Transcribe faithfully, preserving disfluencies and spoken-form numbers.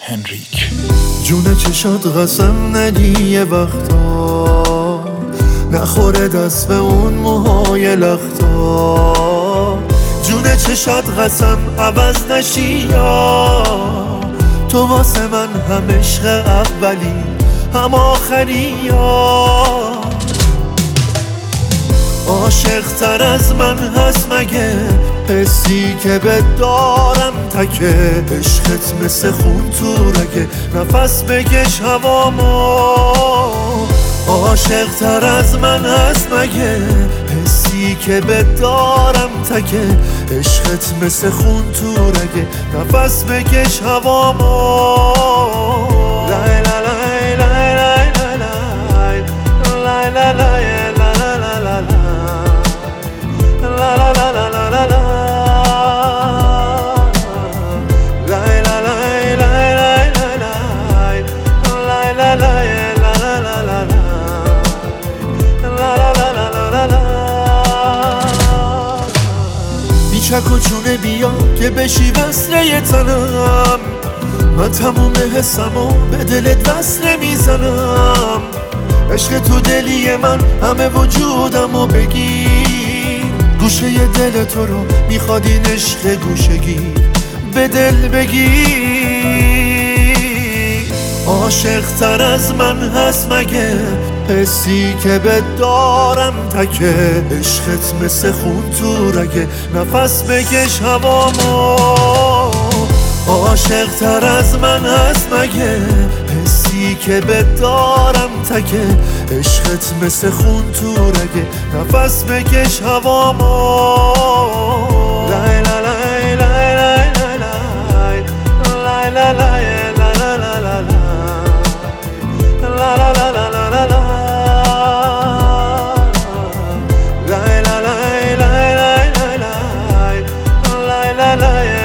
هنریک. جون چشات قسم ندی یه وقتا، نخوره دست به اون موهای لختا. جون چشات قسم عوض نشی یا تو واسه من هم عشق اولی هم آخری یا عاشق تر از من هست مگه حسی که به دارم تکه. عشقت مثل خون تو رگه نفس بکش هوامو. عاشق تر از من هست مگه حسی که به دارم تکه. عشقت مثل خون تو رگه نفس بکش هوامو. لای لای لای لای لای لای لای لای بیچک و چونه بیا که بشی وصله تنم. من تموم حسمو به دلت وصله میزنم. عشق تو دلی من همه وجودمو بگیر. گوشه ی دل تو رو میخواد این عشق گوشگی به دل بگیر. عاشق تر از من هست مگه حسی که به دارم تکه. عشقت مثل خون تو رگه نفس بکش هوامو. عاشق تر از من هست مگه حسی که به دارم تکه. عشقت مثل خون تو رگه نفس بکش هوامو. لای لای لای لای لای لای لای لای la la